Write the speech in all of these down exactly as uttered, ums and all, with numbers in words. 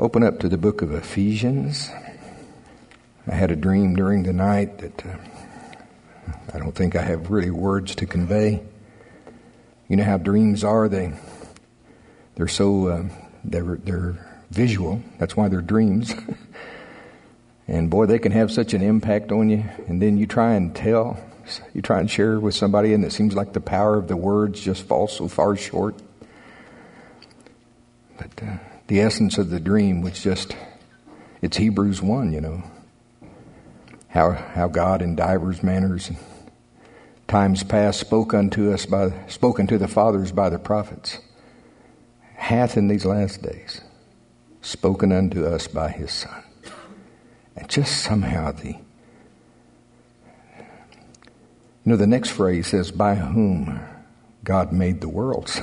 Open up to the book of Ephesians. I had a dream during the night that uh, I don't think I have really words to convey. You know how dreams are, they, they're so, uh, they're, they're visual. That's why they're dreams. And boy, they can have such an impact on you. And then you try and tell, you try and share with somebody, and it seems like the power of the words just falls so far short. But uh, the essence of the dream was just, it's Hebrews one, you know. How how God in divers manners and times past spoke unto us by spoke unto the fathers by the prophets, hath in these last days spoken unto us by his Son. And just somehow the you know the next phrase says, by whom God made the worlds.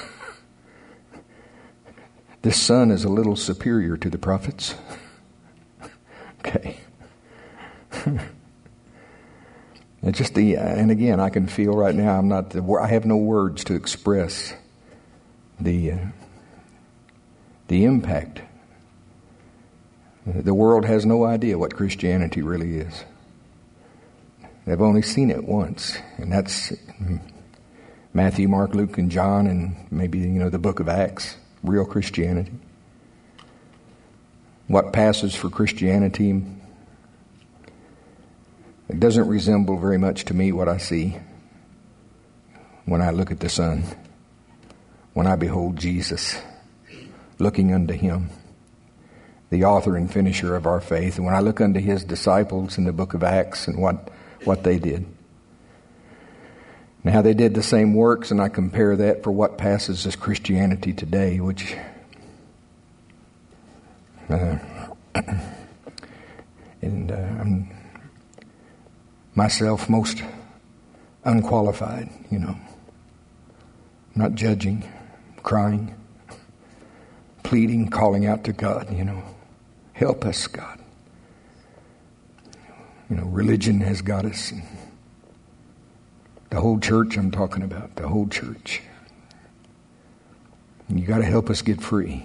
This Son is a little superior to the prophets. Okay. It's just the, and again, I can feel right now, I'm not, I have no words to express the, uh, the impact. The world has no idea what Christianity really is. They've only seen it once, and that's Matthew, Mark, Luke, and John, and maybe, you know, the book of Acts, real Christianity. What passes for Christianity, it doesn't resemble very much to me what I see when I look at the Son, when I behold Jesus, looking unto him, the author and finisher of our faith, and when I look unto his disciples in the book of Acts and what, what they did. Now they did the same works, and I compare that for what passes as Christianity today, which uh, and uh, I'm myself most unqualified, you know, not judging, crying, pleading, calling out to God, you know, help us, God. You know, religion has got us. The whole church I'm talking about, the whole church. You got to help us get free.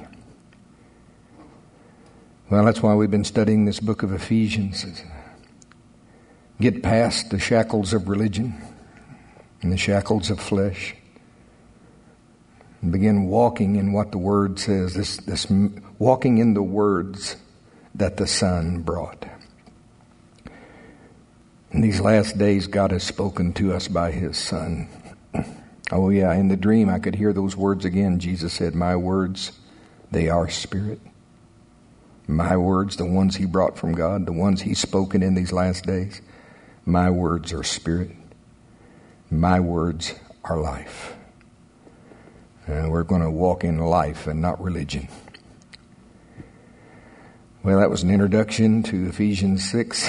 Well, that's why we've been studying this book of Ephesians. Get past the shackles of religion and the shackles of flesh and begin walking in what the Word says, this, this walking in the words that the Son brought. In these last days, God has spoken to us by his Son. Oh yeah, in the dream I could hear those words again. Jesus said, my words, they are spirit. My words, the ones he brought from God, the ones he's spoken in these last days, my words are spirit. My words are life. And we're going to walk in life and not religion. Well, that was an introduction to Ephesians six.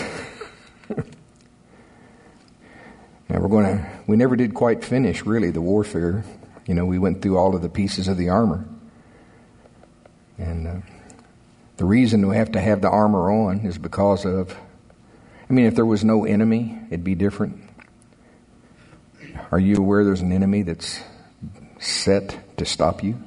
Now we're going to, we never did quite finish really the warfare. You know, we went through all of the pieces of the armor. And uh, the reason we have to have the armor on is because of, I mean, if there was no enemy, it'd be different. Are you aware there's an enemy that's set to stop you?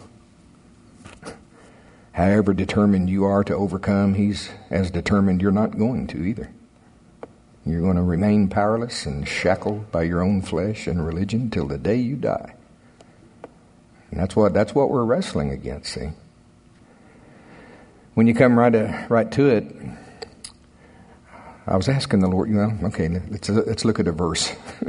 However determined you are to overcome, he's as determined you're not going to either. You're going to remain powerless and shackled by your own flesh and religion till the day you die. And that's what that's what we're wrestling against, see? When you come right to, right to it, I was asking the Lord, you know, okay, let's, let's look at a verse.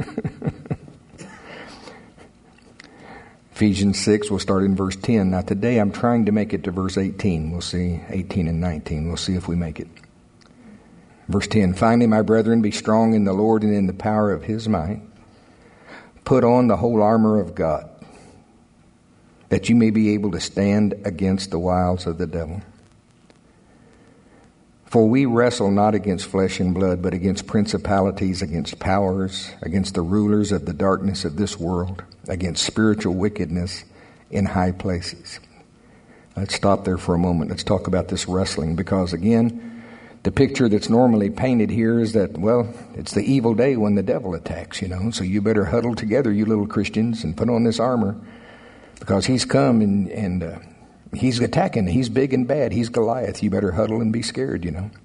Ephesians six, we'll start in verse ten. Now today I'm trying to make it to verse eighteen. We'll see eighteen and nineteen. We'll see if we make it. Verse ten, finally, my brethren, be strong in the Lord and in the power of his might. Put on the whole armor of God, that you may be able to stand against the wiles of the devil. For we wrestle not against flesh and blood, but against principalities, against powers, against the rulers of the darkness of this world, against spiritual wickedness in high places. Let's stop there for a moment. Let's talk about this wrestling, because again, the picture that's normally painted here is that, well, it's the evil day when the devil attacks, you know, so you better huddle together, you little Christians, and put on this armor, because he's come and, and uh, He's attacking. He's big and bad. He's Goliath. You better huddle and be scared, you know.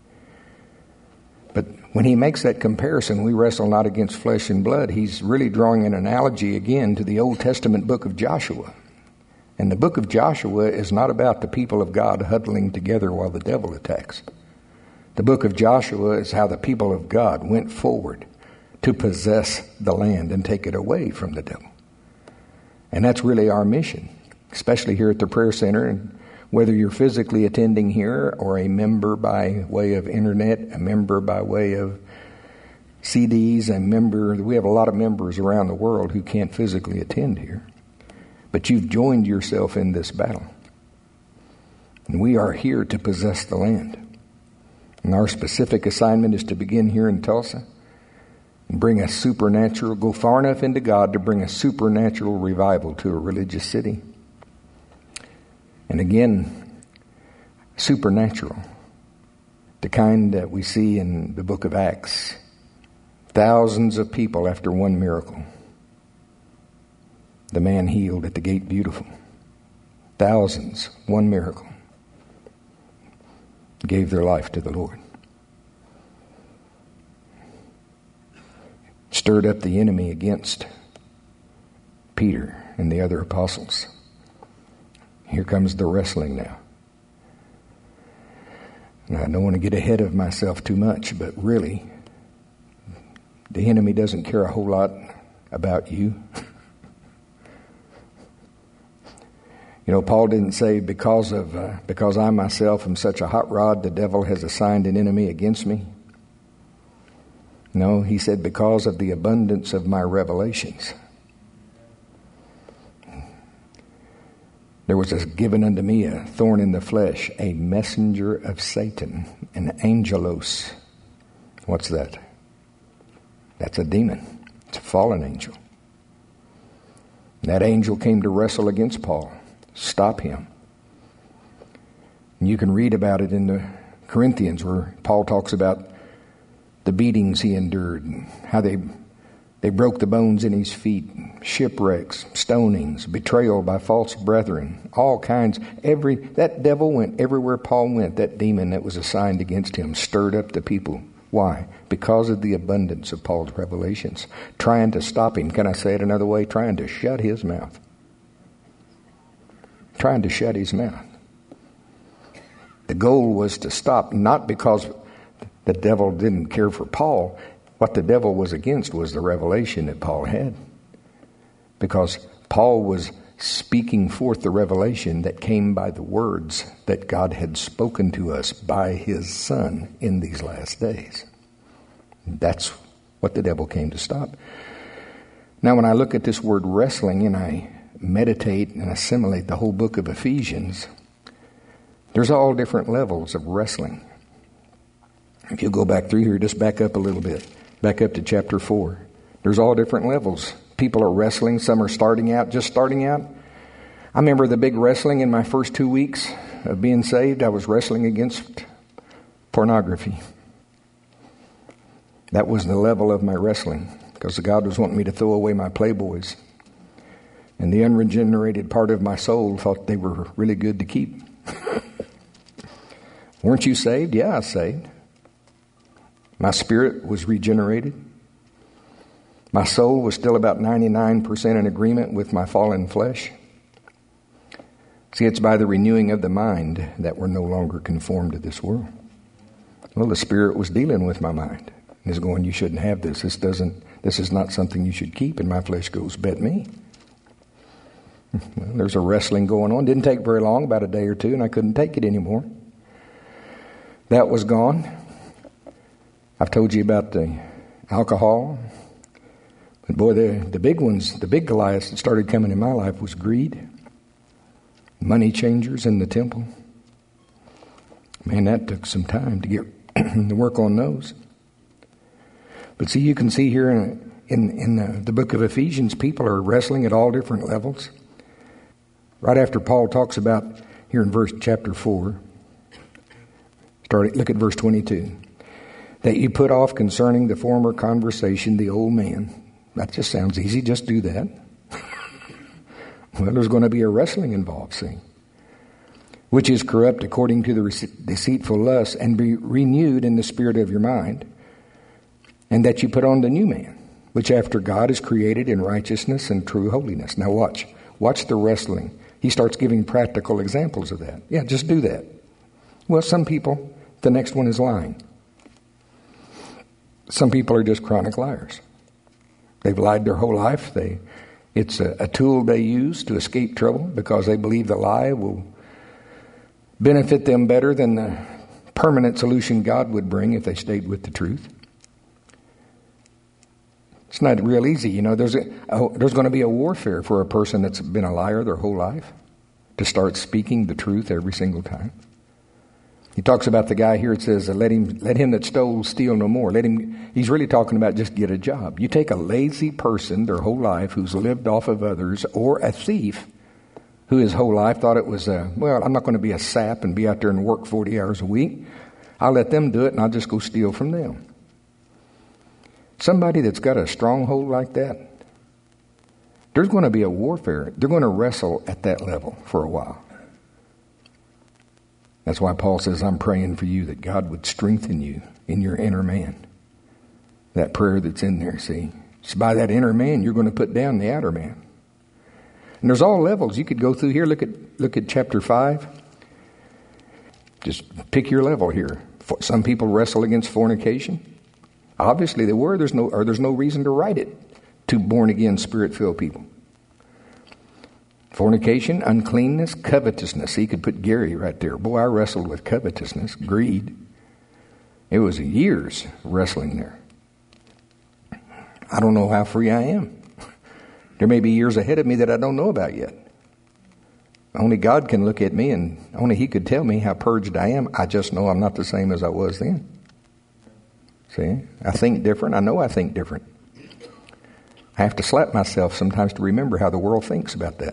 But when he makes that comparison, we wrestle not against flesh and blood, he's really drawing an analogy again to the Old Testament book of Joshua. And the book of Joshua is not about the people of God huddling together while the devil attacks. The book of Joshua is how the people of God went forward to possess the land and take it away from the devil. And that's really our mission, especially here at the prayer center. And whether you're physically attending here or a member by way of internet, a member by way of C Ds, a member, we have a lot of members around the world who can't physically attend here. But you've joined yourself in this battle. And we are here to possess the land. And our specific assignment is to begin here in Tulsa and bring a supernatural, go far enough into God to bring a supernatural revival to a religious city. And again, supernatural, the kind that we see in the book of Acts. Thousands of people after one miracle. The man healed at the gate beautiful. Thousands, one miracle. Gave their life to the Lord. Stirred up the enemy against Peter and the other apostles. Here comes the wrestling now. Now, I don't want to get ahead of myself too much, but really, the enemy doesn't care a whole lot about you. You know, Paul didn't say because of uh, because I myself am such a hot rod, the devil has assigned an enemy against me. No, he said because of the abundance of my revelations. There was a, given unto me a thorn in the flesh, a messenger of Satan, an angelos. What's that? That's a demon. It's a fallen angel. That angel came to wrestle against Paul. Stop him. And you can read about it in the Corinthians where Paul talks about the beatings he endured and how they they broke the bones in his feet, shipwrecks, stonings, betrayal by false brethren, all kinds. Every that devil went everywhere Paul went. That demon that was assigned against him stirred up the people. Why? Because of the abundance of Paul's revelations. Trying to stop him. Can I say it another way? Trying to shut his mouth. Trying to shut his mouth. The goal was to stop, not because the devil didn't care for Paul. What the devil was against was the revelation that Paul had. Because Paul was speaking forth the revelation that came by the words that God had spoken to us by his Son in these last days. That's what the devil came to stop. Now, when I look at this word wrestling and I meditate and assimilate the whole book of Ephesians, there's all different levels of wrestling. If you go back through here, just back up a little bit. Back up to chapter four. There's all different levels. People are wrestling. Some are starting out, just starting out. I remember the big wrestling in my first two weeks of being saved. I was wrestling against pornography. That was the level of my wrestling, because God was wanting me to throw away my Playboys. And the unregenerated part of my soul thought they were really good to keep. Weren't you saved? Yeah, I was saved. My spirit was regenerated. My soul was still about ninety-nine percent in agreement with my fallen flesh. See, it's by the renewing of the mind that we're no longer conformed to this world. Well, the Spirit was dealing with my mind. And is going, you shouldn't have this. This doesn't, this is not something you should keep. And my flesh goes, bet me. Well, there's a wrestling going on. Didn't take very long, about a day or two, and I couldn't take it anymore. That was gone. I've told you about the alcohol. But boy, the, the big ones, the big Goliaths that started coming in my life was greed. Money changers in the temple. Man, that took some time to get to work on those. But see, you can see here in, in, in the, the book of Ephesians, people are wrestling at all different levels. Right after Paul talks about, here in verse chapter four, start, look at verse twenty-two. That you put off concerning the former conversation, the old man. That just sounds easy, just do that. Well, there's going to be a wrestling involved, see. which is corrupt according to the deceitful lust, and be renewed in the spirit of your mind, and that you put on the new man, which after God is created in righteousness and true holiness. Now watch. Watch the wrestling. He starts giving practical examples of that. Yeah, just do that. Well, some people, the next one is lying. Some people are just chronic liars. They've lied their whole life. They, it's a, a tool they use to escape trouble because they believe the lie will benefit them better than the permanent solution God would bring if they stayed with the truth. It's not real easy. You know, there's a, a, there's going to be a warfare for a person that's been a liar their whole life to start speaking the truth every single time. He talks about the guy here. It says, let him, let him that stole steal no more. Let him, he's really talking about just get a job. You take a lazy person their whole life who's lived off of others, or a thief who his whole life thought it was, uh, well, I'm not going to be a sap and be out there and work forty hours a week. I'll let them do it and I'll just go steal from them. Somebody that's got a stronghold like that, there's going to be a warfare. They're going to wrestle at that level for a while. That's why Paul says, I'm praying for you that God would strengthen you in your inner man. That prayer that's in there, see. It's by that inner man you're going to put down the outer man. And there's all levels. You could go through here. Look at look at chapter five. Just pick your level here. Some people wrestle against fornication. Obviously they were. There's no or there's no reason to write it to born again, spirit filled people. Fornication, uncleanness, covetousness. He could put Gary right there. Boy, I wrestled with covetousness, greed. It was years wrestling there. I don't know how free I am. There may be years ahead of me that I don't know about yet. Only God can look at me and only He could tell me how purged I am. I just know I'm not the same as I was then. See, I think different. I know I think different. I have to slap myself sometimes to remember how the world thinks about that.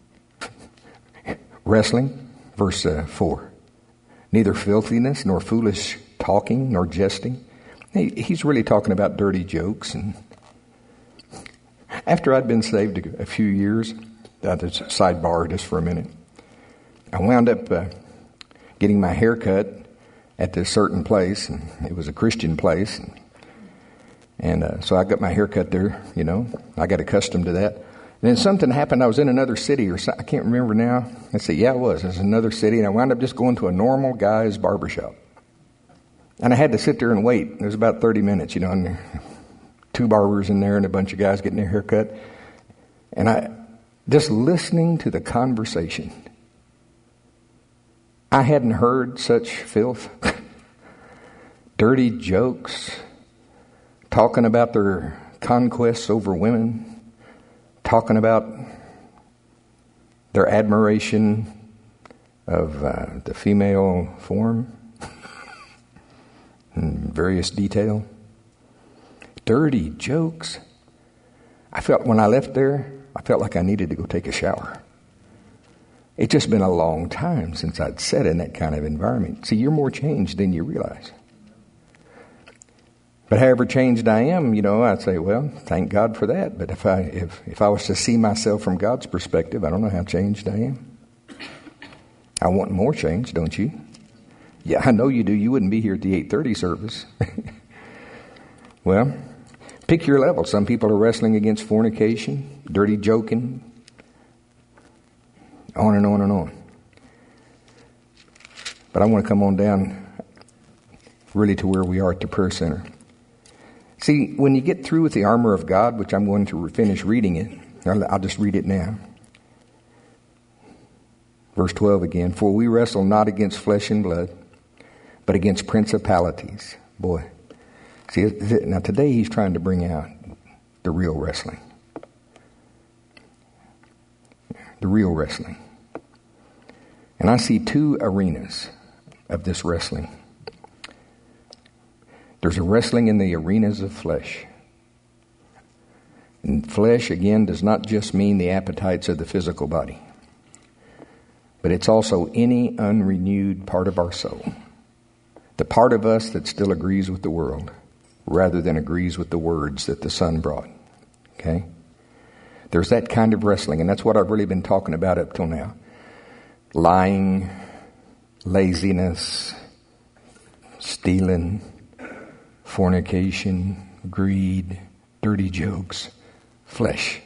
Wrestling, verse uh, four. Neither filthiness, nor foolish talking, nor jesting. He, he's really talking about dirty jokes. And after I'd been saved a, a few years, uh, there's a sidebar just for a minute. I wound up uh, getting my hair cut at this certain place, and it was a Christian place. And, and uh, so I got my hair cut there, you know. I got accustomed to that. And then something happened. I was in another city, or something. I can't remember now. I said, yeah, it was. It was another city, and I wound up just going to a normal guy's barbershop. And I had to sit there and wait. It was about thirty minutes, you know, and two barbers in there and a bunch of guys getting their hair cut. And I, just listening to the conversation, I hadn't heard such filth. Dirty jokes, talking about their conquests over women, talking about their admiration of uh, the female form in various detail. Dirty jokes. I felt when I left there, I felt like I needed to go take a shower. It's just been a long time since I'd sat in that kind of environment. See, you're more changed than you realize. But however changed I am, you know, I'd say, well, thank God for that. But if I if, if I was to see myself from God's perspective, I don't know how changed I am. I want more change, don't you? Yeah, I know you do. You wouldn't be here at the eight thirty service. Well, pick your level. Some people are wrestling against fornication, dirty joking, on and on and on. But I want to come on down really to where we are at the prayer center. See, when you get through with the armor of God, which I'm going to finish reading it, I'll, I'll just read it now. Verse twelve again. For we wrestle not against flesh and blood, but against principalities. Boy. See, now today he's trying to bring out the real wrestling. The real wrestling. And I see two arenas of this wrestling. There's a wrestling in the arenas of flesh. And flesh, again, does not just mean the appetites of the physical body, but it's also any unrenewed part of our soul. The part of us that still agrees with the world rather than agrees with the words that the Son brought. Okay? There's that kind of wrestling, and that's what I've really been talking about up till now. Lying, laziness, stealing, fornication, greed, dirty jokes, flesh.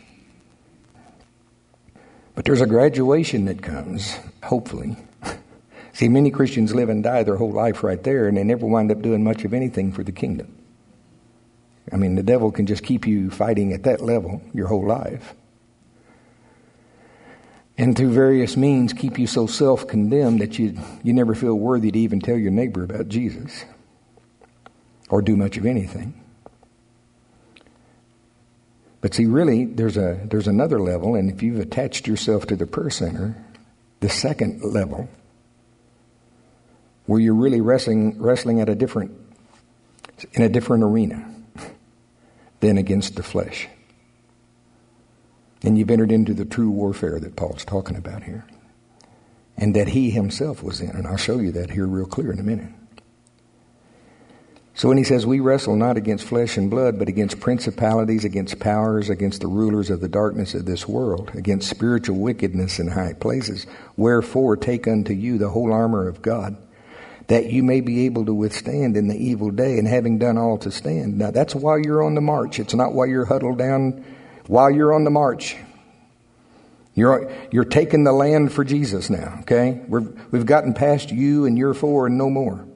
But there's a graduation that comes, hopefully. See, many Christians live and die their whole life right there, and they never wind up doing much of anything for the kingdom. I mean, the devil can just keep you fighting at that level your whole life. And through various means keep you so self-condemned that you, you never feel worthy to even tell your neighbor about Jesus or do much of anything. But see, really, there's a there's another level, and if you've attached yourself to the prayer center, the second level, where you're really wrestling wrestling at a different in a different arena than against the flesh. And you've entered into the true warfare that Paul's talking about here, and that he himself was in, and I'll show you that here real clear in a minute. So when he says we wrestle not against flesh and blood, but against principalities, against powers, against the rulers of the darkness of this world, against spiritual wickedness in high places, wherefore take unto you the whole armor of God, that you may be able to withstand in the evil day, and having done all to stand. Now that's while you're on the march. It's not while you're huddled down. While you're on the march, you're you're taking the land for Jesus now. Okay, We're, we've gotten past you and your four and no more.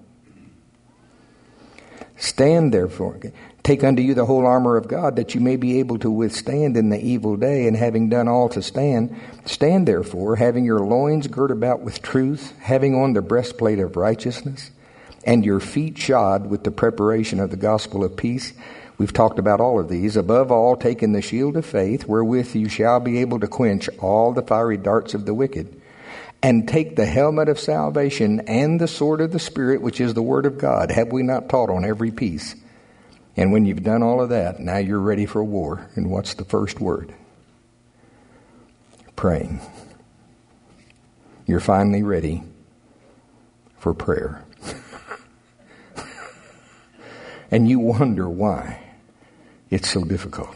Stand therefore, okay? Take unto you the whole armor of God, that you may be able to withstand in the evil day, and having done all to stand, stand therefore, having your loins girt about with truth, having on the breastplate of righteousness, and your feet shod with the preparation of the gospel of peace. We've talked about all of these. Above all, taking the shield of faith, wherewith you shall be able to quench all the fiery darts of the wicked. And take the helmet of salvation and the sword of the Spirit, which is the word of God. Have we not taught on every piece? And when you've done all of that, now you're ready for war. And what's the first word? Praying. You're finally ready for prayer. And you wonder why it's so difficult.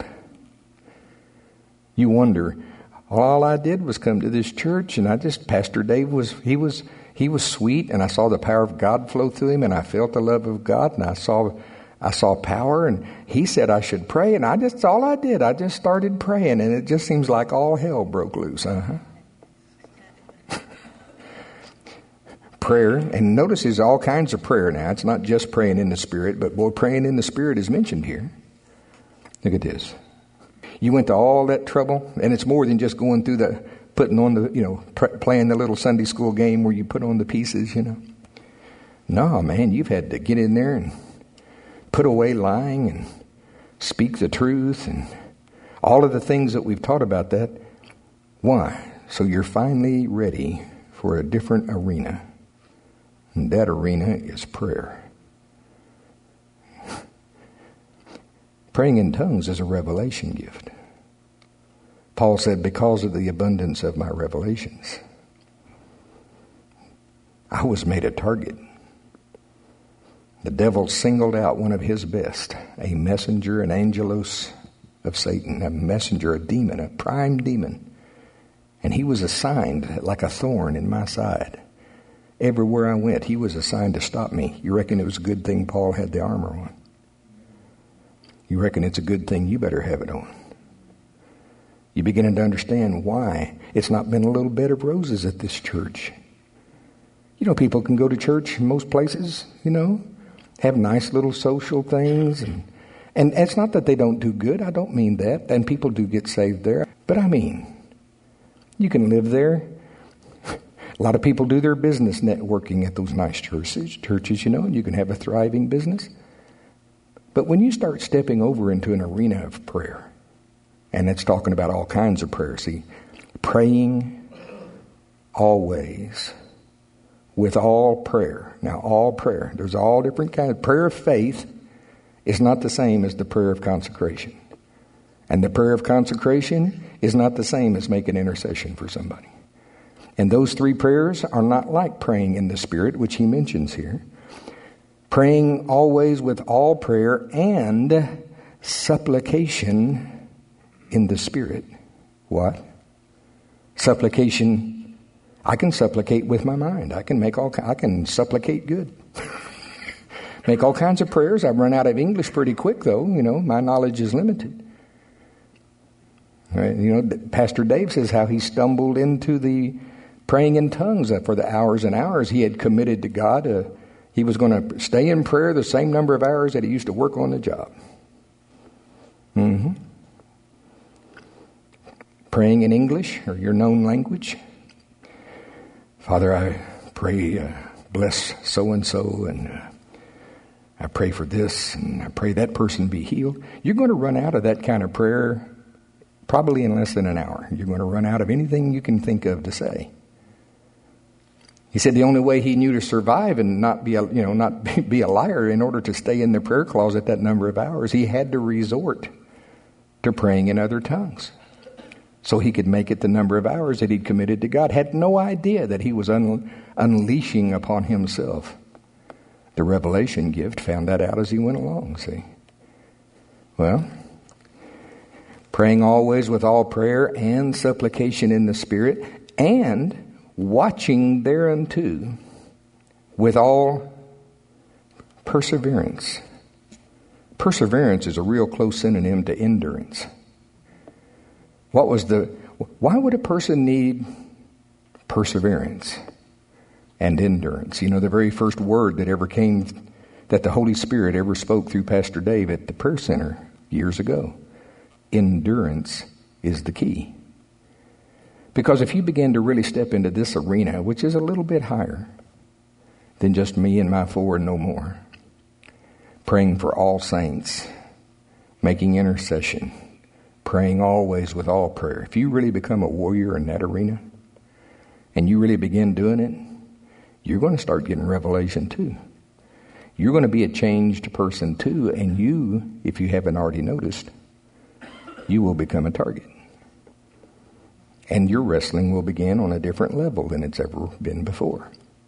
You wonder, all I did was come to this church, and I just, Pastor Dave was, he was, he was sweet, and I saw the power of God flow through him, and I felt the love of God, and I saw, I saw power, and he said I should pray, and I just, all I did, I just started praying, and it just seems like all hell broke loose, uh-huh. Prayer, and notice there's all kinds of prayer now. It's not just praying in the Spirit, but boy, praying in the Spirit is mentioned here. Look at this. You went to all that trouble, and it's more than just going through the, putting on the, you know, pr- playing the little Sunday school game where you put on the pieces, you know. No, man, you've had to get in there and put away lying and speak the truth and all of the things that we've taught about that. Why? So you're finally ready for a different arena. And that arena is prayer. Praying in tongues is a revelation gift. Paul said, because of the abundance of my revelations, I was made a target. The devil singled out one of his best, a messenger, an angelos of Satan, a messenger, a demon, a prime demon. And he was assigned like a thorn in my side. Everywhere I went, he was assigned to stop me. You reckon it was a good thing Paul had the armor on? You reckon it's a good thing you better have it on? You're beginning to understand why it's not been a little bed of roses at this church. You know, people can go to church in most places, you know, have nice little social things. And, and it's not that they don't do good. I don't mean that. And people do get saved there. But I mean, you can live there. A lot of people do their business networking at those nice churches, churches, you know, and you can have a thriving business. But when you start stepping over into an arena of prayer, and it's talking about all kinds of prayer, see, praying always with all prayer. Now, all prayer, there's all different kinds. Prayer of faith is not the same as the prayer of consecration. And the prayer of consecration is not the same as making intercession for somebody. And those three prayers are not like praying in the Spirit, which he mentions here. Praying always with all prayer and supplication in the Spirit. What? Supplication I can supplicate with my mind. I can make all. I can supplicate good. Make all kinds of prayers. I've run out of English pretty quick, though. You know, my knowledge is limited. Right? You know, Pastor Dave says how he stumbled into the praying in tongues for the hours and hours he had committed to God. Uh, he was going to stay in prayer the same number of hours that he used to work on the job. Mm-hmm. Praying in English or your known language. Father, I pray, uh, bless so-and-so, and uh, I pray for this, and I pray that person be healed. You're going to run out of that kind of prayer probably in less than an hour. You're going to run out of anything you can think of to say. He said the only way he knew to survive and not be a, you know, not be a liar in order to stay in the prayer closet that number of hours, he had to resort to praying in other tongues so he could make it the number of hours that he'd committed to God. Had no idea that he was un- unleashing upon himself the revelation gift. Found that out as he went along, see. Well, praying always with all prayer and supplication in the Spirit, and watching thereunto with all perseverance. Perseverance is a real close synonym to endurance. What was the, why would a person need perseverance and endurance? You know, the very first word that ever came, that the Holy Spirit ever spoke through Pastor Dave at the prayer center years ago. Endurance is the key. Because if you begin to really step into this arena, which is a little bit higher than just me and my four and no more, praying for all saints, making intercession, praying always with all prayer. If you really become a warrior in that arena, and you really begin doing it, you're going to start getting revelation too. You're going to be a changed person too, and you, if you haven't already noticed, you will become a target. And your wrestling will begin on a different level than it's ever been before.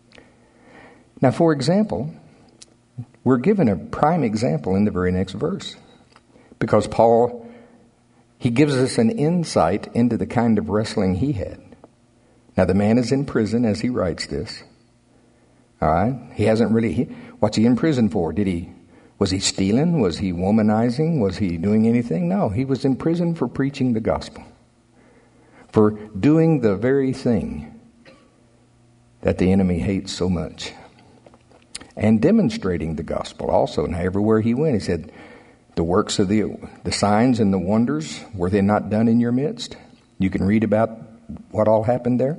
Now, for example, we're given a prime example in the very next verse. Because Paul, he gives us an insight into the kind of wrestling he had. Now, the man is in prison as he writes this. All right? He hasn't really, he, what's he in prison for? Did he, was he stealing? Was he womanizing? Was he doing anything? No, he was in prison for preaching the gospel. For doing the very thing that the enemy hates so much. And demonstrating the gospel also. Now, everywhere he went, he said, the works of the, the signs and the wonders, were they not done in your midst? You can read about what all happened there.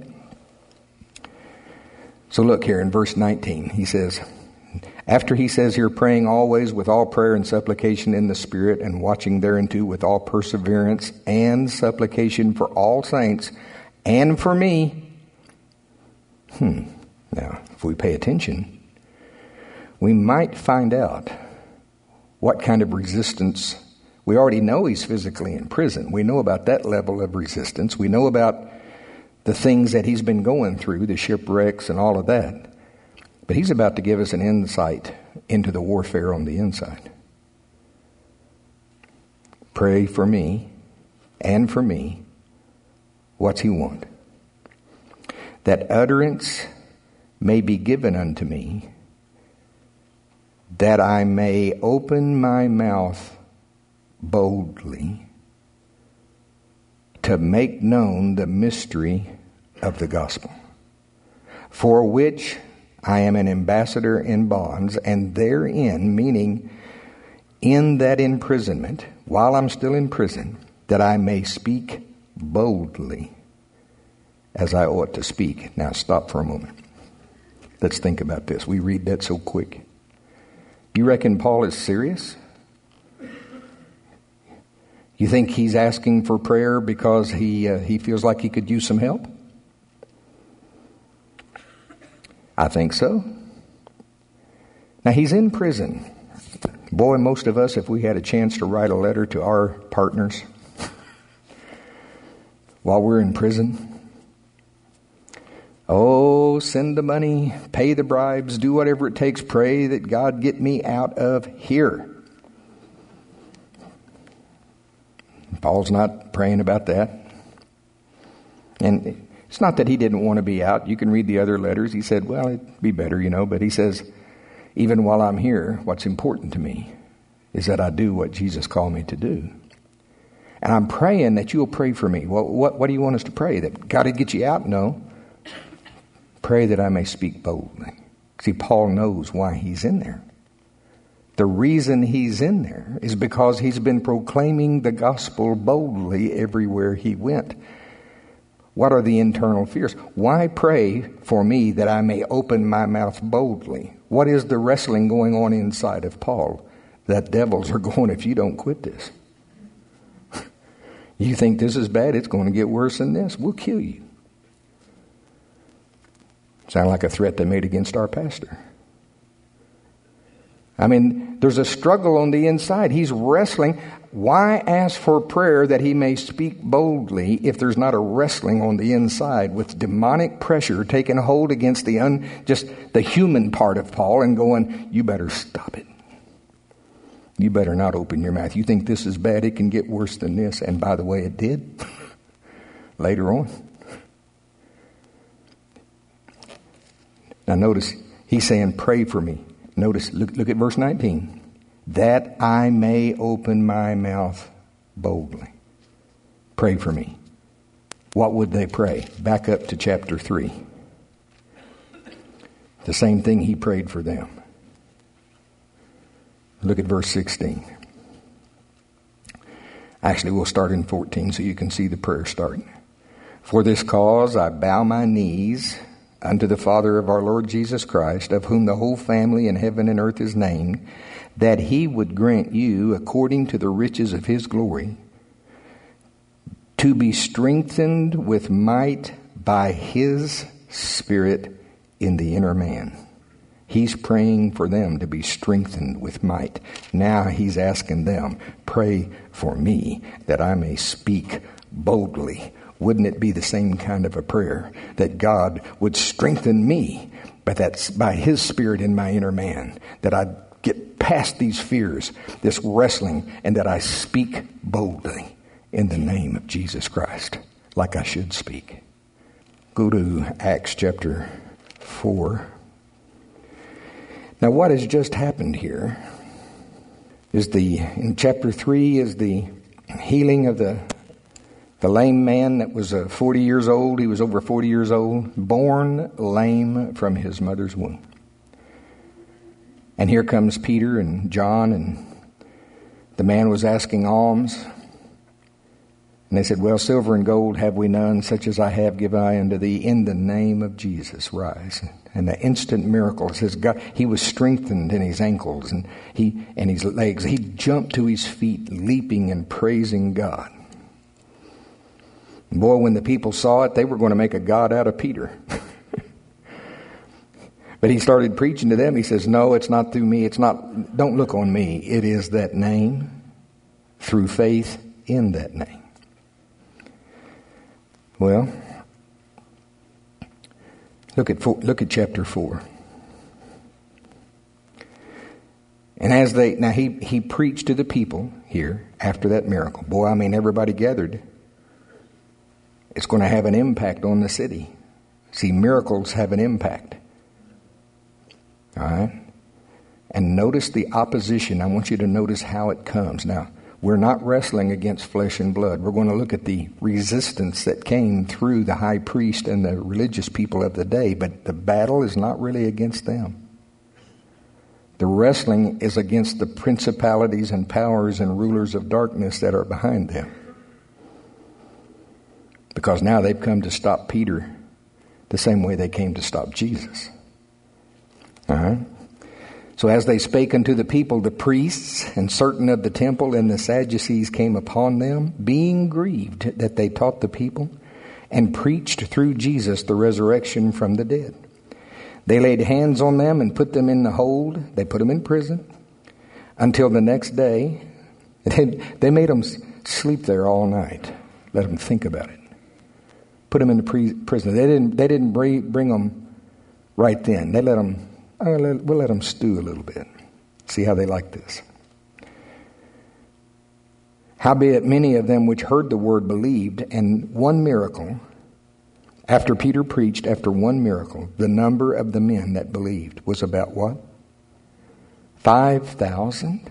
So look here in verse nineteen, he says, after he says here, praying always with all prayer and supplication in the Spirit, and watching thereunto with all perseverance and supplication for all saints, and for me. Hmm. Now, if we pay attention, we might find out what kind of resistance. We already know he's physically in prison. We know about that level of resistance. We know about the things that he's been going through, the shipwrecks and all of that. But he's about to give us an insight into the warfare on the inside. Pray for me and for me. What's he want? That utterance may be given unto me, that I may open my mouth boldly to make known the mystery of the gospel, for which I am an ambassador in bonds, and therein, meaning in that imprisonment, while I'm still in prison, that I may speak boldly as I ought to speak. Now stop for a moment. Let's think about this. We read that so quick. You reckon Paul is serious? You think he's asking for prayer because he uh, he feels like he could use some help? I think so. Now, he's in prison. Boy, most of us, if we had a chance to write a letter to our partners while we're in prison, oh, send the money, pay the bribes, do whatever it takes, pray that God get me out of here. Paul's not praying about that. And It's not that he didn't want to be out. You can read the other letters. He said, well, it'd be better, you know. But he says, even while I'm here, what's important to me is that I do what Jesus called me to do. And I'm praying that you'll pray for me. Well, what, what do you want us to pray? That God would get you out? No. Pray that I may speak boldly. See, Paul knows why he's in there. The reason he's in there is because he's been proclaiming the gospel boldly everywhere he went. What are the internal fears? Why pray for me that I may open my mouth boldly? What is the wrestling going on inside of Paul? That devils are going, if you don't quit this. You think this is bad? It's going to get worse than this. We'll kill you. Sound like a threat they made against our pastor. I mean, there's a struggle on the inside. He's wrestling. Why ask for prayer that he may speak boldly if there's not a wrestling on the inside with demonic pressure taking hold against the un, just the human part of Paul and going, you better stop it. You better not open your mouth. You think this is bad? It can get worse than this. And by the way, it did later on. Now notice, he's saying, pray for me. Notice, look, look at verse nineteen. That I may open my mouth boldly. Pray for me. What would they pray? Back up to chapter three. The same thing he prayed for them. Look at verse sixteen. Actually, we'll start in fourteen so you can see the prayer starting. For this cause I bow my knees unto the Father of our Lord Jesus Christ, of whom the whole family in heaven and earth is named, that he would grant you, according to the riches of his glory, to be strengthened with might by his Spirit in the inner man. He's praying for them to be strengthened with might. Now he's asking them, pray for me that I may speak boldly. Wouldn't it be the same kind of a prayer that God would strengthen me, but that's by his Spirit in my inner man, that I get past these fears, this wrestling, and that I speak boldly in the name of Jesus Christ, like I should speak. Go to Acts chapter four. Now what has just happened here is the, in chapter three is the healing of the The lame man that was uh, forty years old. He was over forty years old, born lame from his mother's womb. And here comes Peter and John, and the man was asking alms. And they said, well, silver and gold have we none, such as I have give I unto thee. In the name of Jesus, rise. And the instant miracle, it says God, he was strengthened in his ankles and he and his legs. He jumped to his feet, leaping and praising God. Boy, when the people saw it, they were going to make a god out of Peter. But he started preaching to them. He says, no, it's not through me. It's not, don't look on me. It is that name through faith in that name. Well, look at four, look at chapter four. And as they, now he, he preached to the people here after that miracle. Boy, I mean, everybody gathered. It's going to have an impact on the city. See, miracles have an impact. All right? And notice the opposition. I want you to notice how it comes. Now, we're not wrestling against flesh and blood. We're going to look at the resistance that came through the high priest and the religious people of the day. But the battle is not really against them. The wrestling is against the principalities and powers and rulers of darkness that are behind them. Because now they've come to stop Peter the same way they came to stop Jesus. Uh-huh. So as they spake unto the people, the priests and certain of the temple and the Sadducees came upon them, being grieved that they taught the people and preached through Jesus the resurrection from the dead. They laid hands on them and put them in the hold. They put them in prison until the next day. They, they made them sleep there all night. Let them think about it. Put them in the pre- prison. They didn't. They didn't bring, bring them right then. They let them. Oh, let, we'll let them stew a little bit. See how they like this. Howbeit many of them which heard the word believed, and one miracle After Peter preached, after one miracle, the number of the men that believed was about what? five thousand?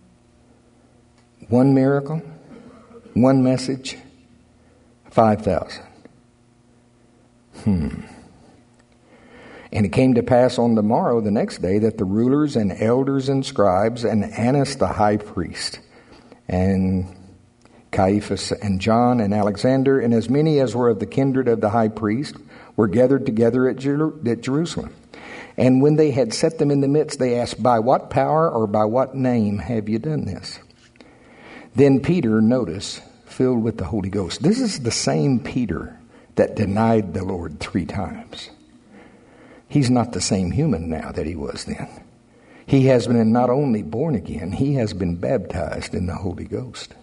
One miracle, one message, five thousand. Hmm. And it came to pass on the morrow, the next day, that the rulers and elders and scribes and Annas the high priest and Caiaphas and John and Alexander and as many as were of the kindred of the high priest were gathered together at, Jer- at Jerusalem. And when they had set them in the midst, they asked, by what power or by what name have you done this? Then Peter, notice, filled with the Holy Ghost. This is the same Peter that denied the Lord three times. He's not the same human now that he was then. He has been not only born again, he has been baptized in the Holy Ghost.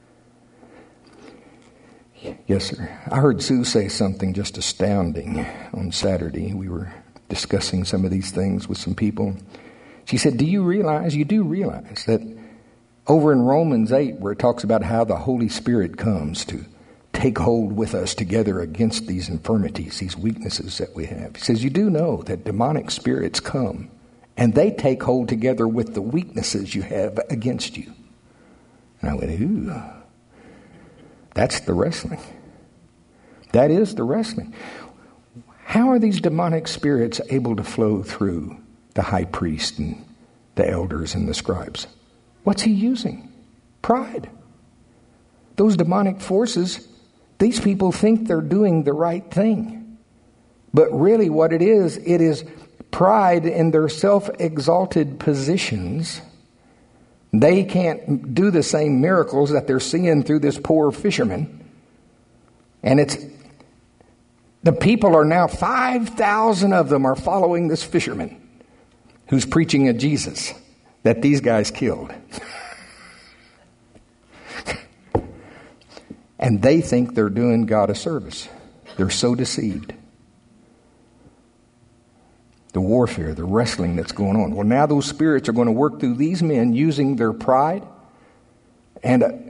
Yes, sir. I heard Sue say something just astounding on Saturday. We were discussing some of these things with some people. She said, do you realize, you do realize that over in Romans eight, where it talks about how the Holy Spirit comes to take hold with us together against these infirmities, these weaknesses that we have. He says, you do know that demonic spirits come and they take hold together with the weaknesses you have against you. And I went, ooh, that's the wrestling. That is the wrestling. How are these demonic spirits able to flow through the high priest and the elders and the scribes? What's he using? Pride. Those demonic forces, these people think they're doing the right thing. But really what it is, it is pride in their self-exalted positions. They can't do the same miracles that they're seeing through this poor fisherman. And it's, the people are now, five thousand of them are following this fisherman who's preaching a Jesus that these guys killed. And they think they're doing God a service. They're so deceived. The warfare, the wrestling that's going on. Well, now those spirits are going to work through these men using their pride and uh,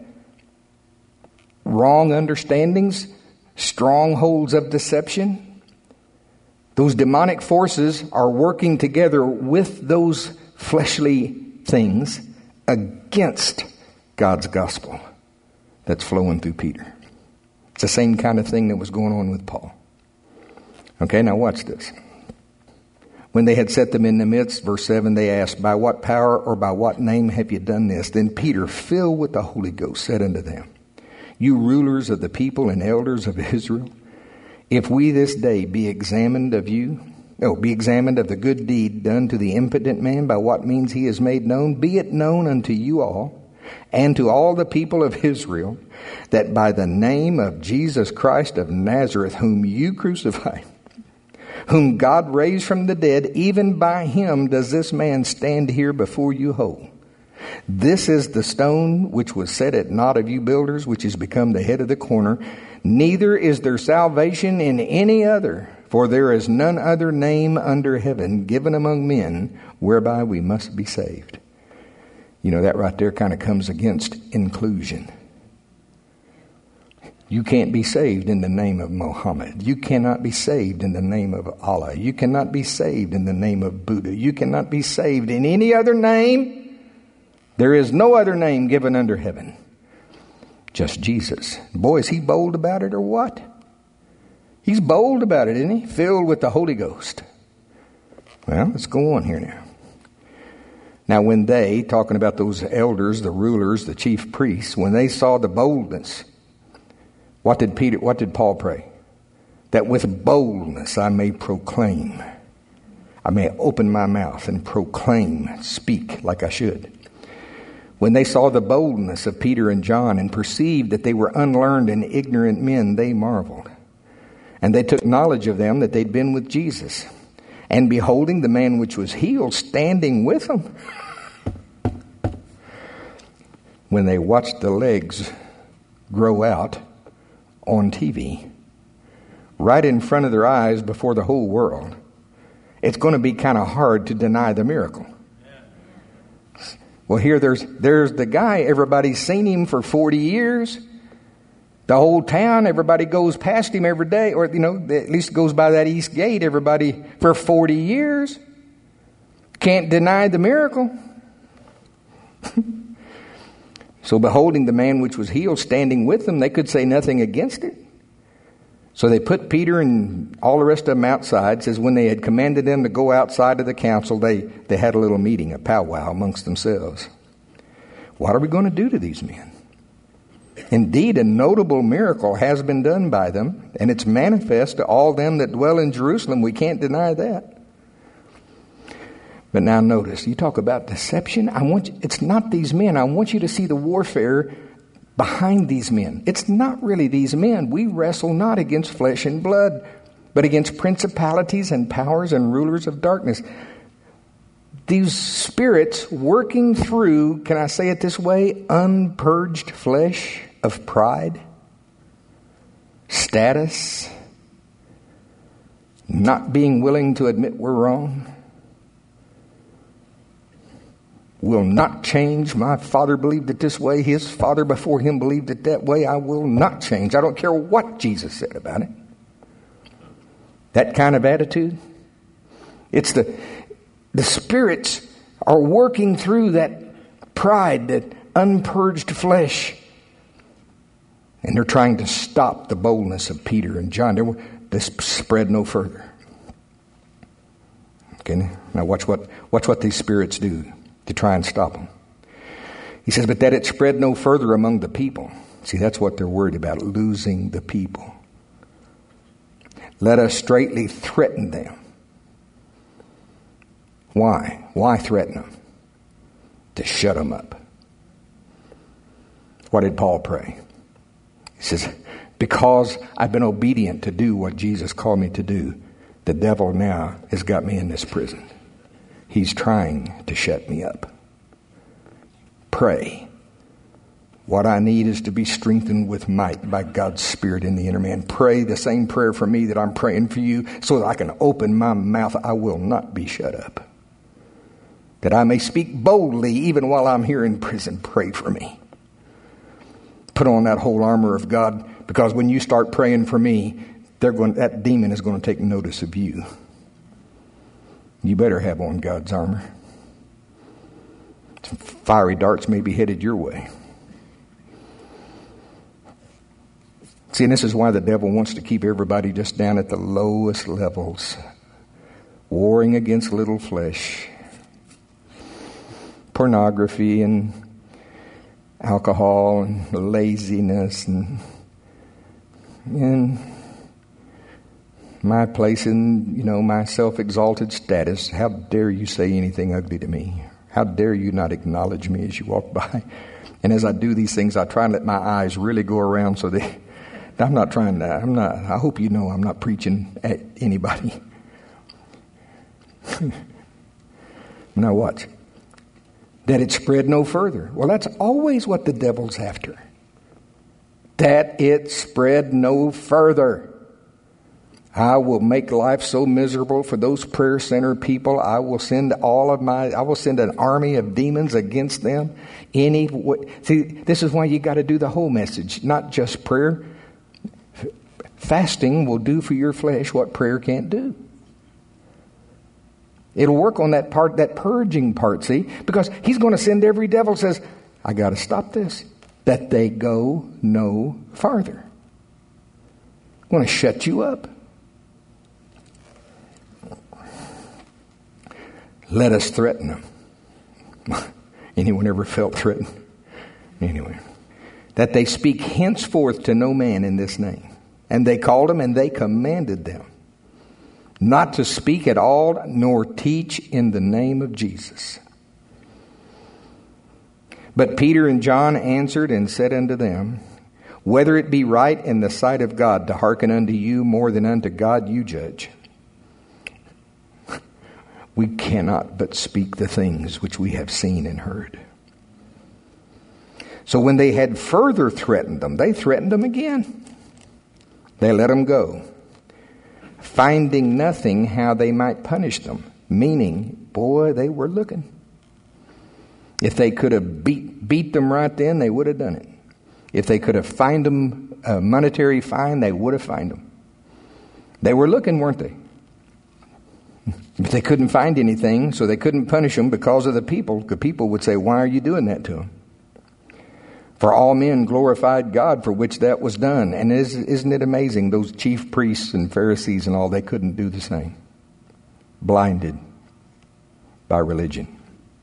wrong understandings, strongholds of deception. Those demonic forces are working together with those fleshly things against God's gospel that's flowing through Peter. It's the same kind of thing that was going on with Paul. Okay, now watch this. When they had set them in the midst, verse seven, they asked, by what power or by what name have you done this? Then Peter, filled with the Holy Ghost, said unto them, you rulers of the people and elders of Israel, if we this day be examined of you, oh, be examined of the good deed done to the impotent man, by what means he is made known, be it known unto you all, and to all the people of Israel, that by the name of Jesus Christ of Nazareth, whom you crucified, whom God raised from the dead, even by him does this man stand here before you whole. This is the stone which was set at naught of you builders, which has become the head of the corner. Neither is there salvation in any other, for there is none other name under heaven given among men whereby we must be saved. You know, that right there kind of comes against inclusion. You can't be saved in the name of Muhammad. You cannot be saved in the name of Allah. You cannot be saved in the name of Buddha. You cannot be saved in any other name. There is no other name given under heaven. Just Jesus. Boy, is he bold about it or what? He's bold about it, isn't he? Filled with the Holy Ghost. Well, let's go on here now. Now, when they, talking about those elders, the rulers, the chief priests, when they saw the boldness, what did Peter, what did Paul pray? That with boldness I may proclaim. I may open my mouth and proclaim, speak like I should. When they saw the boldness of Peter and John and perceived that they were unlearned and ignorant men, they marveled. And they took knowledge of them that they'd been with Jesus. And beholding the man which was healed standing with them, when they watched the legs grow out on T V, right in front of their eyes before the whole world, it's going to be kind of hard to deny the miracle. Well, here there's there's the guy, everybody's seen him for forty years. The whole town, everybody goes past him every day, or, you know, at least goes by that east gate, everybody, for forty years. Can't deny the miracle. So beholding the man which was healed standing with them, they could say nothing against it. So they put Peter and all the rest of them outside. It says when they had commanded them to go outside of the council, they, they had a little meeting, a powwow amongst themselves. What are we going to do to these men? Indeed, a notable miracle has been done by them, and it's manifest to all them that dwell in Jerusalem. We can't deny that. But now notice, you talk about deception. I want you, it's not these men. I want you to see the warfare behind these men. It's not really these men. We wrestle not against flesh and blood, but against principalities and powers and rulers of darkness. These spirits working through, can I say it this way, unpurged flesh of pride, status, not being willing to admit we're wrong. Will not change. My father believed it this way. His father before him believed it that way. I will not change. I don't care what Jesus said about it. That kind of attitude. It's the, the spirits are working through that pride, that unpurged flesh. And they're trying to stop the boldness of Peter and John. They were, this spread no further. Okay, now watch what, watch what these spirits do to try and stop them. He says, but that it spread no further among the people. See, that's what they're worried about, losing the people. Let us straightly threaten them. Why? Why threaten them? To shut them up. What did Paul pray? He says, because I've been obedient to do what Jesus called me to do, the devil now has got me in this prison. He's trying to shut me up. Pray. What I need is to be strengthened with might by God's Spirit in the inner man. Pray the same prayer for me that I'm praying for you so that I can open my mouth. I will not be shut up. That I may speak boldly even while I'm here in prison. Pray for me. Put on that whole armor of God, because when you start praying for me, they're going, that demon is going to take notice of you. You better have on God's armor. Some fiery darts may be headed your way. See, and this is why the devil wants to keep everybody just down at the lowest levels, warring against little flesh. Pornography and alcohol and laziness and, and my place in, you know, my self-exalted status. How dare you say anything ugly to me? How dare you not acknowledge me as you walk by? And as I do these things, I try and let my eyes really go around so that I'm not trying to, I'm not, I hope you know I'm not preaching at anybody. Now watch. That it spread no further. Well, that's always what the devil's after. That it spread no further. I will make life so miserable for those prayer center people. I will send all of my, I will send an army of demons against them. Any, see, this is why you got to do the whole message, not just prayer. Fasting will do for your flesh what prayer can't do. It'll work on that part, that purging part, see? Because he's going to send every devil says, I got to stop this. That they go no farther. I'm going to shut you up. Let us threaten them. Anyone ever felt threatened? Anyway. That they speak henceforth to no man in this name. And they called them and they commanded them not to speak at all, nor teach in the name of Jesus. But Peter and John answered and said unto them, whether it be right in the sight of God to hearken unto you more than unto God, you judge. We cannot but speak the things which we have seen and heard. So when they had further threatened them, they threatened them again. They let them go, finding nothing how they might punish them. Meaning, boy, they were looking. If they could have beat, beat them right then, they would have done it. If they could have fined them a monetary fine, they would have fined them. They were looking, weren't they? But they couldn't find anything, so they couldn't punish them because of the people. The people would say, why are you doing that to them? For all men glorified God for which that was done. And isn't it amazing, those chief priests and Pharisees and all, they couldn't do the same. Blinded by religion.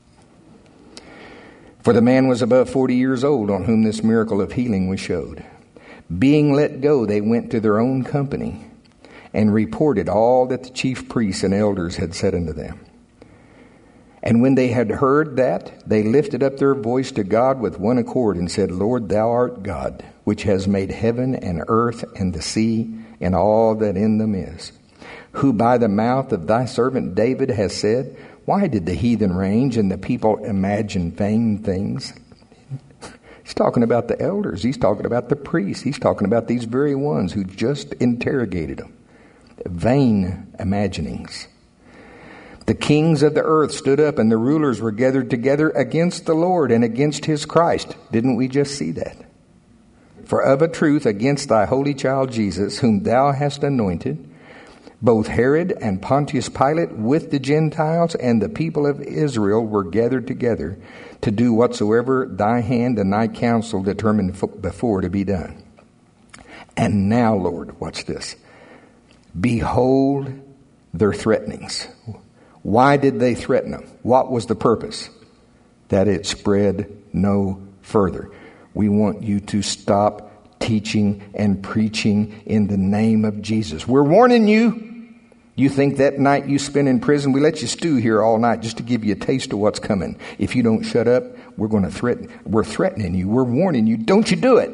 For the man was above forty years old on whom this miracle of healing was showed. Being let go, they went to their own company and reported all that the chief priests and elders had said unto them. And when they had heard that, they lifted up their voice to God with one accord and said, Lord, thou art God, which has made heaven and earth and the sea and all that in them is, who by the mouth of thy servant David has said, why did the heathen range and the people imagine vain things? He's talking about the elders. He's talking about the priests. He's talking about these very ones who just interrogated them. Vain imaginings. The kings of the earth stood up and the rulers were gathered together against the Lord and against his Christ. Didn't we just see that? For of a truth against thy holy child Jesus, whom thou hast anointed, both Herod and Pontius Pilate with the Gentiles and the people of Israel were gathered together to do whatsoever thy hand and thy counsel determined before to be done. And now, Lord, watch this. Behold their threatenings. Why did they threaten them? What was the purpose? That it spread no further. We want you to stop teaching and preaching in the name of Jesus. We're warning you. You think that night you spent in prison, we let you stew here all night just to give you a taste of what's coming. If you don't shut up, we're going to threaten. We're threatening you. We're warning you. Don't you do it.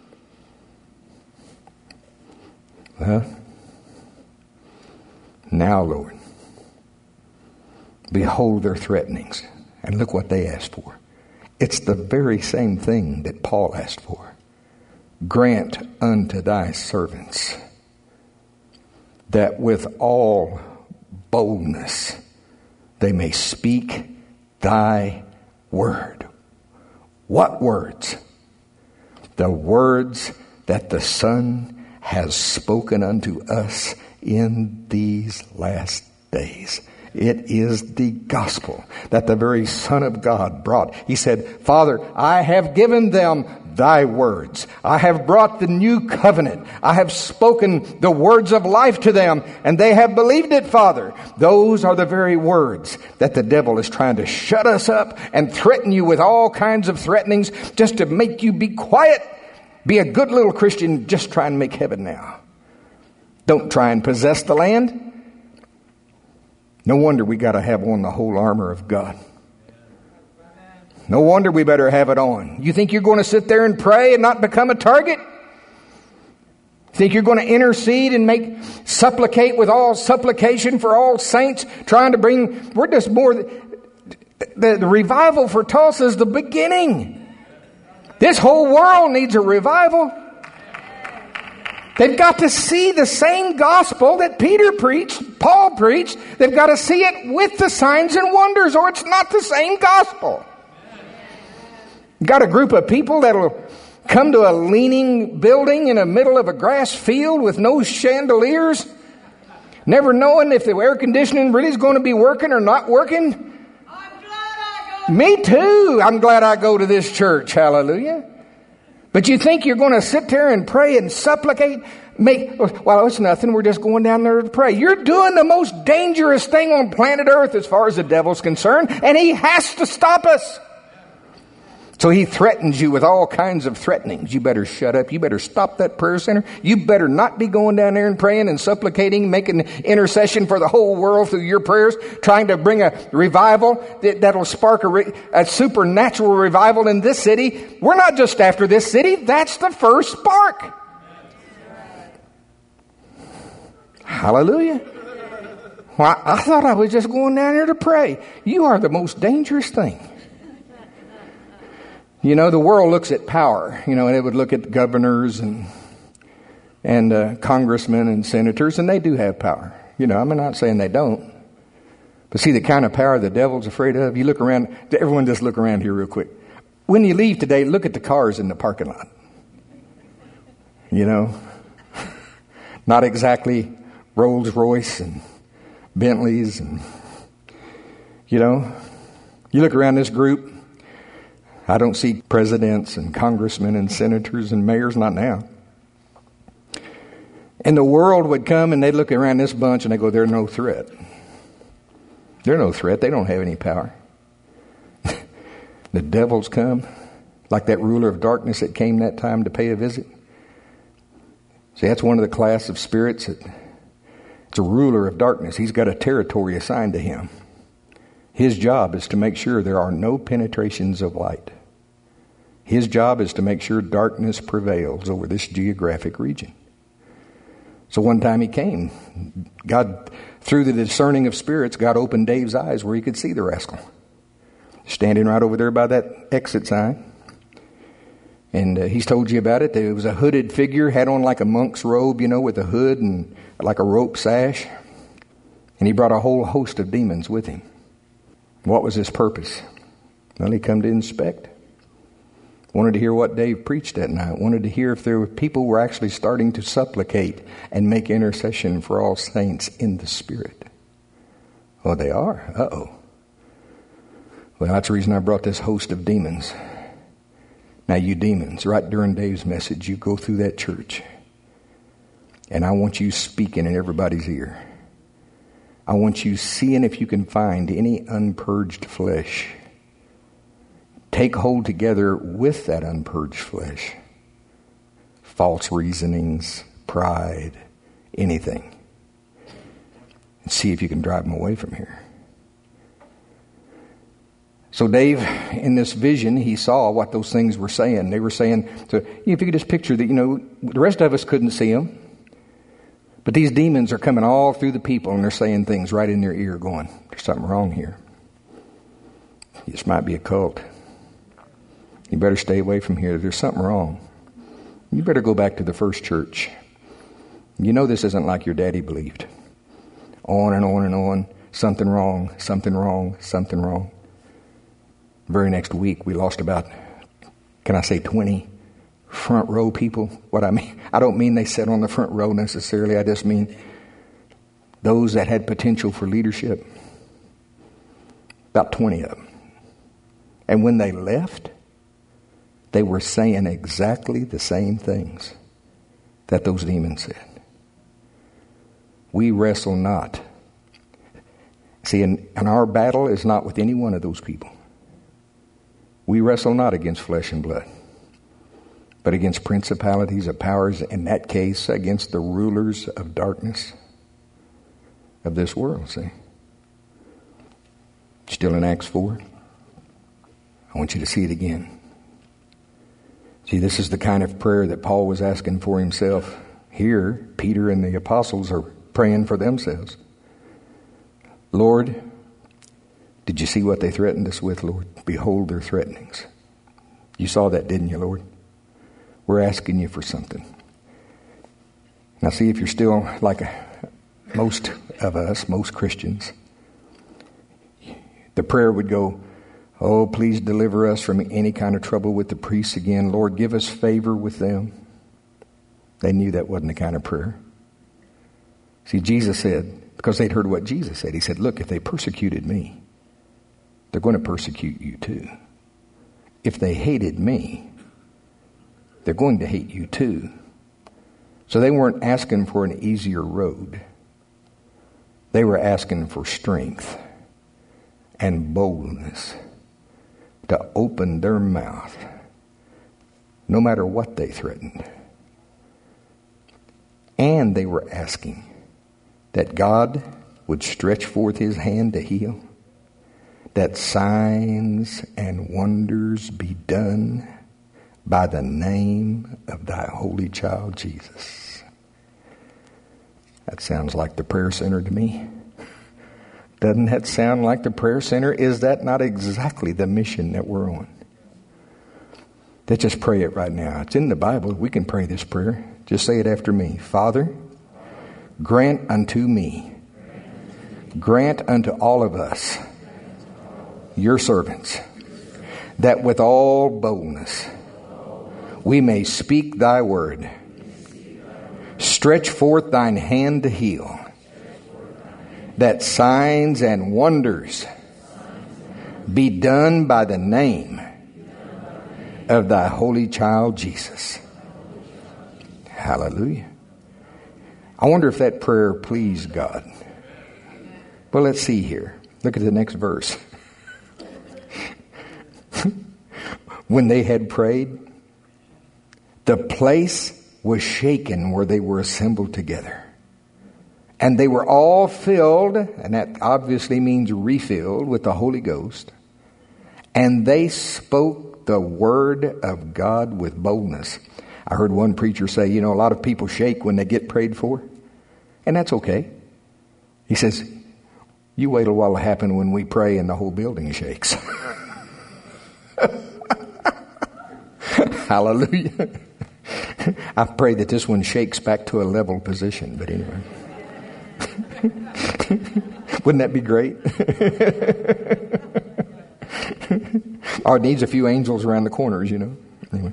Well, now, Lord, behold their threatenings. And look what they asked for. It's the very same thing that Paul asked for. Grant unto thy servants that with all boldness they may speak thy word. What words? The words that the Son has spoken unto us in these last days. It is the gospel that the very Son of God brought. He said, Father, I have given them thy words. I have brought the new covenant. I have spoken the words of life to them, and they have believed it, Father. Those are the very words that the devil is trying to shut us up and threaten you with all kinds of threatenings just to make you be quiet. Be a good little Christian. Just try and make heaven now. Don't try and possess the land. No wonder we got to have on the whole armor of God. No wonder we better have it on. You think you're going to sit there and pray and not become a target? Think you're going to intercede and make supplicate with all supplication for all saints, trying to bring, we're just more, the, the revival for Tulsa is the beginning. This whole world needs a revival. They've got to see the same gospel that Peter preached, Paul preached. They've got to see it with the signs and wonders, or it's not the same gospel. Got a group of people that'll come to a leaning building in the middle of a grass field with no chandeliers, never knowing if the air conditioning really is going to be working or not working. I'm glad I go. Me too. I'm glad I go to this church. Hallelujah. But you think you're going to sit there and pray and supplicate? Make, well, it's nothing. We're just going down there to pray. You're doing the most dangerous thing on planet Earth as far as the devil's concerned, and he has to stop us. So he threatens you with all kinds of threatenings. You better shut up. You better stop that prayer center. You better not be going down there and praying and supplicating, making intercession for the whole world through your prayers, trying to bring a revival that, that'll spark a, re, a supernatural revival in this city. We're not just after this city. That's the first spark. Hallelujah. Well, I, I thought I was just going down there to pray. You are the most dangerous thing. You know, the world looks at power, you know, and it would look at governors and and uh, congressmen and senators, and they do have power. You know, I'm not saying they don't. But see, the kind of power the devil's afraid of, you look around, everyone just look around here real quick. When you leave today, look at the cars in the parking lot. You know, not exactly Rolls Royce and Bentleys and, you know, you look around this group, I don't see presidents and congressmen and senators and mayors, not now. And the world would come and they'd look around this bunch and they go, they're no threat. They're no threat. They don't have any power. The devils come, like that ruler of darkness that came that time to pay a visit. See, that's one of the class of spirits. That, it's a ruler of darkness. He's got a territory assigned to him. His job is to make sure there are no penetrations of light. His job is to make sure darkness prevails over this geographic region. So one time he came, God, through the discerning of spirits, God opened Dave's eyes where he could see the rascal. Standing right over there by that exit sign. And uh, he's told you about it. There was a hooded figure, had on like a monk's robe, you know, with a hood and like a rope sash. And he brought a whole host of demons with him. What was his purpose? Well, he come to inspect. Wanted to hear what Dave preached that night. Wanted to hear if there were people were actually starting to supplicate and make intercession for all saints in the Spirit. Oh, they are? Uh-oh. Well, that's the reason I brought this host of demons. Now, you demons, right during Dave's message, you go through that church. And I want you speaking in everybody's ear. I want you seeing if you can find any unpurged flesh. Take hold together with that unpurged flesh. False reasonings, pride, anything. And see if you can drive them away from here. So Dave, in this vision, he saw what those things were saying. They were saying, so if you could just picture that, you know, the rest of us couldn't see them. But these demons are coming all through the people and they're saying things right in their ear going, there's something wrong here. This might be a cult. You better stay away from here. There's something wrong. You better go back to the first church. You know this isn't like your daddy believed. On and on and on. Something wrong, something wrong, something wrong. Very next week, we lost about, can I say twenty front row people? What I mean, I don't mean they sat on the front row necessarily. I just mean those that had potential for leadership. About twenty of them. And when they left, they were saying exactly the same things that those demons said. We wrestle not. See, and, and our battle is not with any one of those people. We wrestle not against flesh and blood, but against principalities of powers, in that case, against the rulers of darkness of this world, see? Still in Acts four. I want you to see it again. See, this is the kind of prayer that Paul was asking for himself. Here, Peter and the apostles are praying for themselves. Lord, did you see what they threatened us with, Lord? Behold their threatenings. You saw that, didn't you, Lord? We're asking you for something. Now, see, if you're still like most of us, most Christians, the prayer would go, oh, please deliver us from any kind of trouble with the priests again. Lord, give us favor with them. They knew that wasn't the kind of prayer. See, Jesus said, because they'd heard what Jesus said, he said, look, if they persecuted me, they're going to persecute you too. If they hated me, they're going to hate you too. So they weren't asking for an easier road. They were asking for strength and boldness to open their mouth, no matter what they threatened. And they were asking that God would stretch forth his hand to heal, that signs and wonders be done by the name of thy holy child Jesus. That sounds like the prayer center to me. Doesn't that sound like the prayer center? Is that not exactly the mission that we're on? Let's just pray it right now. It's in the Bible. We can pray this prayer. Just say it after me. Father, grant unto me, grant unto all of us, your servants, that with all boldness we may speak thy word Stretch forth thine hand to heal, that signs and wonders be done by the name of thy holy child Jesus. Hallelujah. I wonder if that prayer pleased God. Well, let's see here. Look at the next verse. When they had prayed, the place was shaken where they were assembled together. And they were all filled, and that obviously means refilled, with the Holy Ghost. And they spoke the word of God with boldness. I heard one preacher say, you know, a lot of people shake when they get prayed for. And that's okay. He says, you wait a while to happen when we pray and the whole building shakes. Hallelujah. I pray that this one shakes back to a level position, but anyway. Wouldn't that be great? Or it needs a few angels around the corners, you know. Anyway.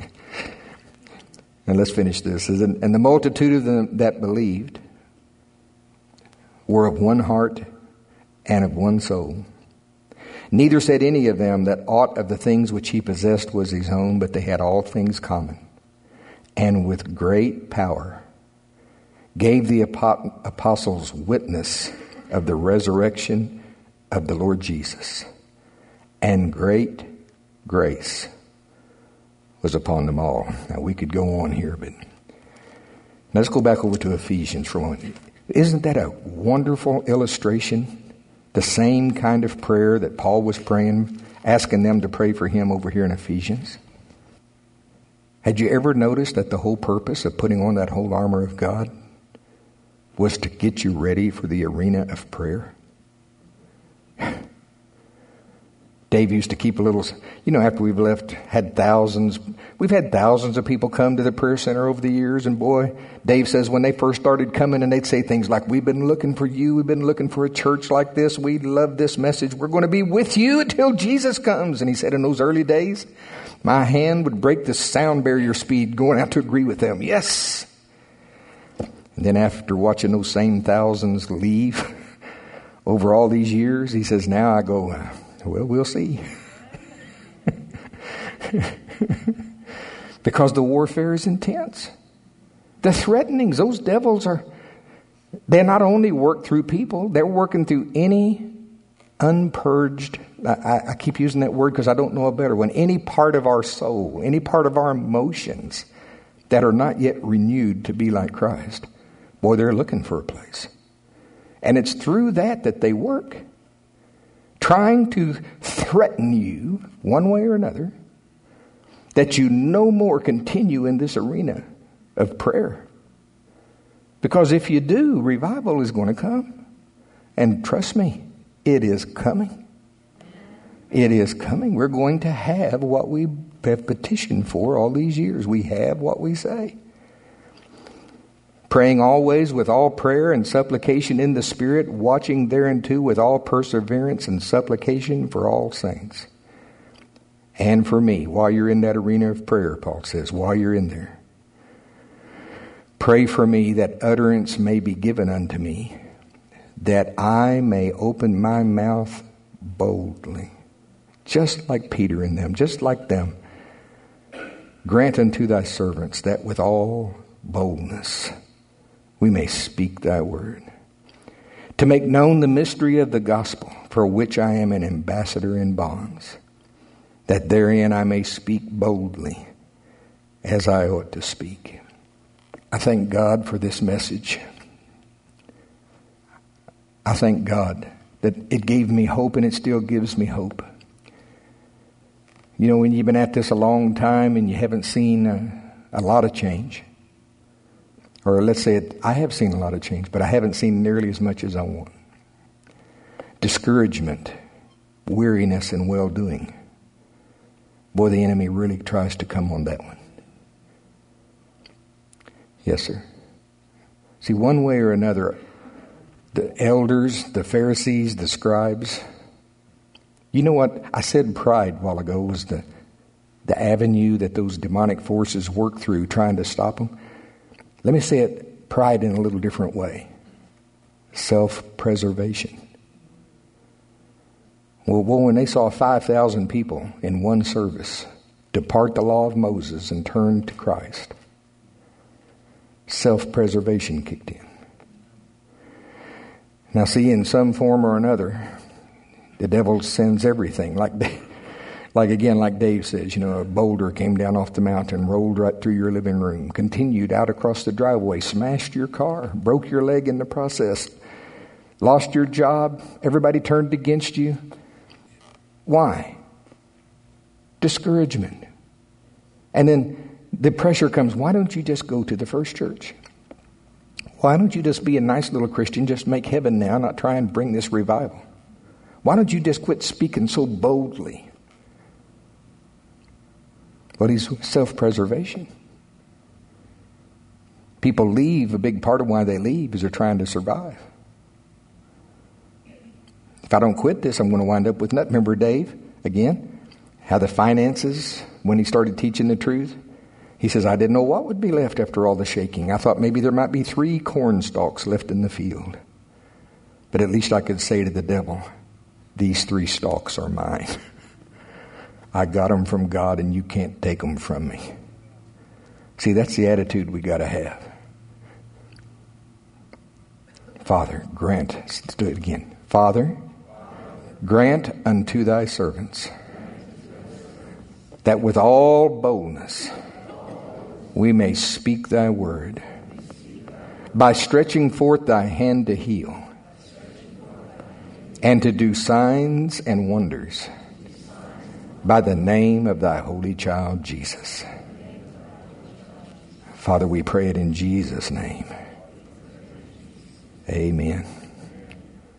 And let's finish this. And the multitude of them that believed were of one heart and of one soul. Neither said any of them that aught of the things which he possessed was his own, but they had all things common. And with great power gave the apostles witness of the resurrection of the Lord Jesus. And great grace was upon them all. Now we could go on here, but let's go back over to Ephesians for a moment. Isn't that a wonderful illustration? The same kind of prayer that Paul was praying, asking them to pray for him over here in Ephesians. Had you ever noticed that the whole purpose of putting on that whole armor of God was to get you ready for the arena of prayer? Dave used to keep a little, you know, after we've left, had thousands, we've had thousands of people come to the prayer center over the years. And boy, Dave says when they first started coming and they'd say things like, we've been looking for you. We've been looking for a church like this. We love this message. We're going to be with you until Jesus comes. And he said in those early days, my hand would break the sound barrier speed going out to agree with them. Yes. And then after watching those same thousands leave over all these years, he says, now I go, well, we'll see. Because the warfare is intense. The threatenings, those devils are, they not only work through people, they're working through any unpurged, I, I keep using that word because I don't know a better one, any part of our soul, any part of our emotions that are not yet renewed to be like Christ. Boy, they're looking for a place. And it's through that that they work. Trying to threaten you, one way or another, that you no more continue in this arena of prayer. Because if you do, revival is going to come. And trust me, it is coming. It is coming. We're going to have what we have petitioned for all these years. We have what we say. Praying always with all prayer and supplication in the Spirit, watching thereunto with all perseverance and supplication for all saints. And for me, while you're in that arena of prayer, Paul says, while you're in there, pray for me that utterance may be given unto me, that I may open my mouth boldly, just like Peter and them, just like them. Grant unto thy servants that with all boldness we may speak thy word, to make known the mystery of the gospel, for which I am an ambassador in bonds, that therein I may speak boldly as I ought to speak. I thank God for this message. I thank God that it gave me hope and it still gives me hope. You know, when you've been at this a long time and you haven't seen a, a lot of change, or let's say it, I have seen a lot of change, but I haven't seen nearly as much as I want. Discouragement, weariness, and well-doing. Boy, the enemy really tries to come on that one. Yes, sir. See, one way or another, the elders, the Pharisees, the scribes, you know what? I said pride a while ago was the, the avenue that those demonic forces work through trying to stop them. Let me say it pride in a little different way. Self-preservation. Well, well, when they saw five thousand people in one service depart the law of Moses and turn to Christ, self-preservation kicked in. Now see, in some form or another, the devil sends everything. Like, like again, like Dave says, you know, a boulder came down off the mountain, rolled right through your living room, continued out across the driveway, smashed your car, broke your leg in the process, lost your job, everybody turned against you. Why? Discouragement. And then the pressure comes, why don't you just go to the First Church? Why don't you just be a nice little Christian, just make heaven now, not try and bring this revival? Why don't you just quit speaking so boldly? But it's self-preservation. People leave, a big part of why they leave is they're trying to survive. If I don't quit this, I'm going to wind up with nothing. Remember Dave, again, how the finances, when he started teaching the truth, he says, I didn't know what would be left after all the shaking. I thought maybe there might be three corn stalks left in the field. But at least I could say to the devil, these three stalks are mine. I got them from God and you can't take them from me. See, that's the attitude we got to have. Father, grant, let's do it again. Father, grant unto thy servants that with all boldness we may speak thy word by stretching forth thy hand to heal and to do signs and wonders by the name of thy holy child Jesus. Father, we pray it in Jesus' name. Amen.